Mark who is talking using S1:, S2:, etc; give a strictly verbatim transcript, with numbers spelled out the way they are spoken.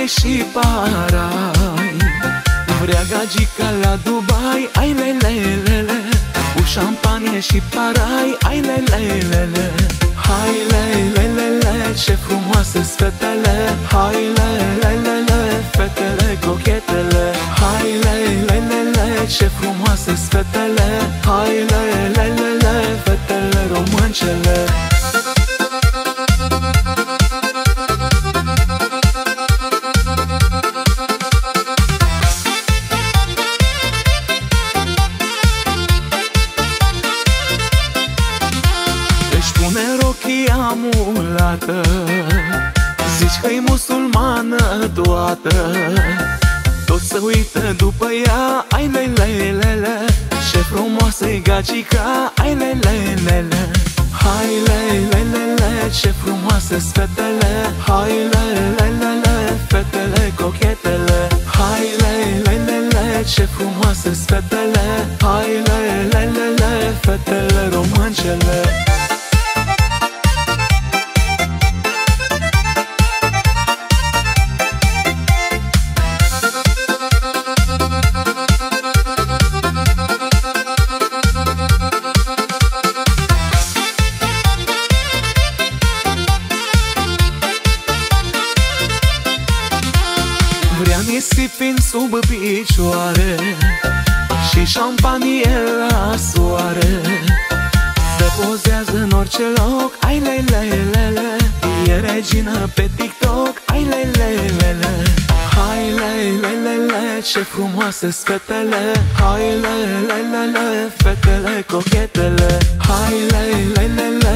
S1: și parai. Vrea gagica la Dubai, ai lelelele, cu șampanie și parai, ai lelelele. Hai lelelele, ce frumoase-s fetele, hai lelelele, fetele cochetele. Hai lelelele, ce frumoase-s fetele, hai lelelele, fetele româncele. Își pune rochia mulată, zici că-i musulmană toată. Toți se uită după ea, ai lelelele, ce frumoasă-i gagica, ai lelelele. Hai lelelele, ce frumoase-s fetele, hai lelelele, fetele cochetele. Hai lelelele, ce frumoase-s fetele, hai lelelele, fetele româncele. Vrea nisipind sub picioare și șampanie la soare. Se pozează în orice loc, ai lelelele, e regină pe TikTok, ai lelelele. Hai lelelele, ce frumoase-s fetele, hai lelelele, fetele cochetele. Hai lelelele,